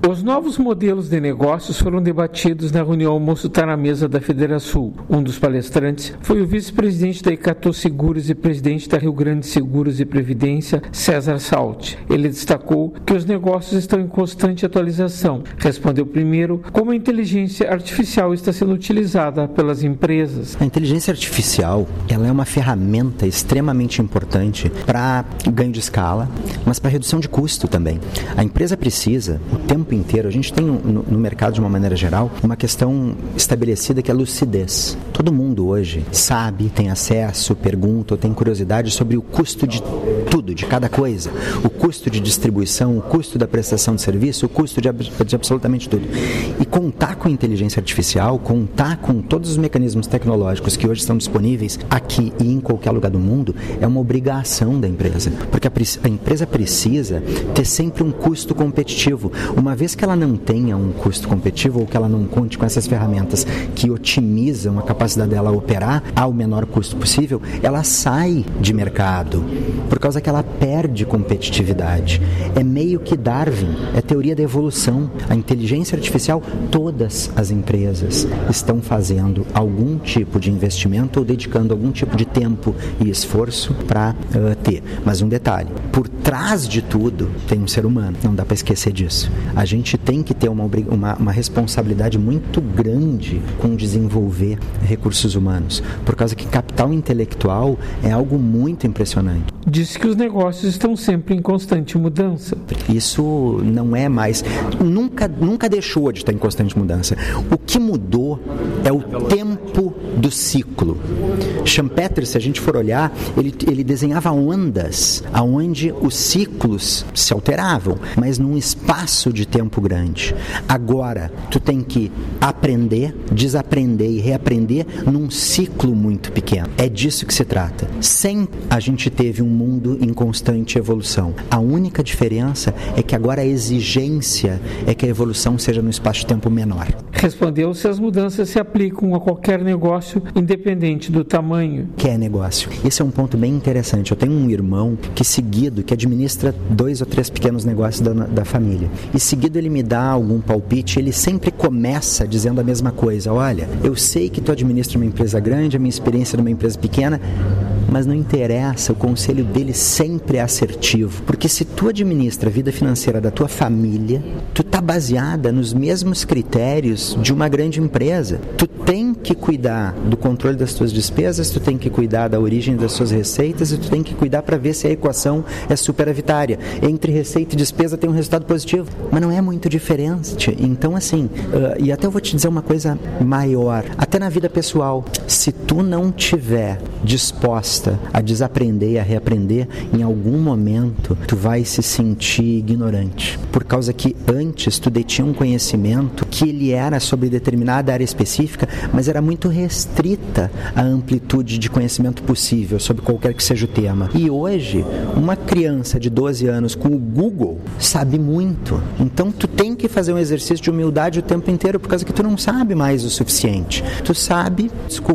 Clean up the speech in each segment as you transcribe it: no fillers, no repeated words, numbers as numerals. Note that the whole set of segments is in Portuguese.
Os novos modelos de negócios foram debatidos na reunião Almoço Tá na Mesa da Federação. Um dos palestrantes foi o vice-presidente da Icatu Seguros e presidente da Rio Grande Seguros e Previdência, César Salt. Ele destacou que os negócios estão em constante atualização. Respondeu primeiro como a inteligência artificial está sendo utilizada pelas empresas. A inteligência artificial, ela é uma ferramenta extremamente importante para ganho de escala, mas para redução de custo também. A empresa precisa, o tempo inteiro, a gente tem no mercado de uma maneira geral, uma questão estabelecida que é a lucidez. Todo mundo hoje sabe, tem acesso, pergunta ou tem curiosidade sobre o custo de tudo, de cada coisa. O custo de distribuição, o custo da prestação de serviço, o custo de absolutamente tudo. E contar com inteligência artificial, contar com todos os mecanismos tecnológicos que hoje estão disponíveis aqui e em qualquer lugar do mundo, é uma obrigação da empresa. Porque a empresa precisa ter sempre um custo competitivo. Uma vez que ela não tenha um custo competitivo ou que ela não conte com essas ferramentas que otimizam a capacidade dela operar ao menor custo possível, ela sai de mercado, por causa que ela perde competitividade. É meio que Darwin, é teoria da evolução. A inteligência artificial, todas as empresas estão fazendo algum tipo de investimento ou dedicando algum tipo de tempo e esforço para ter. Mas um detalhe, por trás de tudo tem um ser humano, não dá para esquecer disso. A gente tem que ter uma responsabilidade muito grande com desenvolver recursos humanos, por causa que capital intelectual é algo muito impressionante. Disse que os negócios estão sempre em constante mudança. Isso não é mais, nunca deixou de estar em constante mudança. O que mudou é o tempo do ciclo. Schumpeter, se a gente for olhar, ele desenhava ondas aonde os ciclos se alteravam, mas num espaço de tempo grande. Agora, tu tem que aprender, desaprender e reaprender num ciclo muito pequeno. É disso que se trata. Sempre a gente teve um mundo em constante evolução. A única diferença é que agora a exigência é que a evolução seja num espaço de tempo menor. Respondeu se as mudanças se aplicam a qualquer negócio, independente do tamanho. Que é negócio. Esse é um ponto bem interessante. Eu tenho um irmão que administra 2 ou 3 pequenos negócios da família. E seguido ele me dá algum palpite, ele sempre começa dizendo a mesma coisa. Olha, eu sei que tu administra uma empresa grande, a minha experiência numa empresa pequena, mas não interessa, o conselho dele sempre é assertivo. Porque se tu administra a vida financeira da tua família, tu tá baseada nos mesmos critérios de uma grande empresa. Tu tem que cuidar do controle das tuas despesas, tu tem que cuidar da origem das suas receitas e tu tem que cuidar para ver se a equação é superavitária. Entre receita e despesa tem um resultado positivo, mas não é muito diferente. Então, assim, e até eu vou te dizer uma coisa maior, até na vida pessoal, se tu não tiver disposta a desaprender e a reaprender, em algum momento tu vai se sentir ignorante, por causa que antes tu detinha um conhecimento que ele era sobre determinada área específica, mas era muito restrita a amplitude de conhecimento possível sobre qualquer que seja o tema. E hoje, uma criança de 12 anos com o Google sabe muito. Então tu tem que fazer um exercício de humildade o tempo inteiro, por causa que tu não sabe mais o suficiente. Tu sabe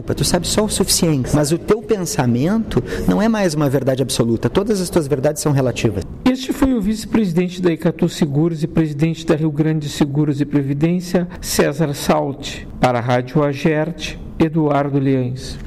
só o suficiente, mas o teu pensamento não é mais uma verdade absoluta. Todas as tuas verdades são relativas. Este foi o vice-presidente da Icatu Seguros e presidente da Rio Grande Seguros e Previdência, César Salt. Para a Rádio Agerte, Eduardo Liães.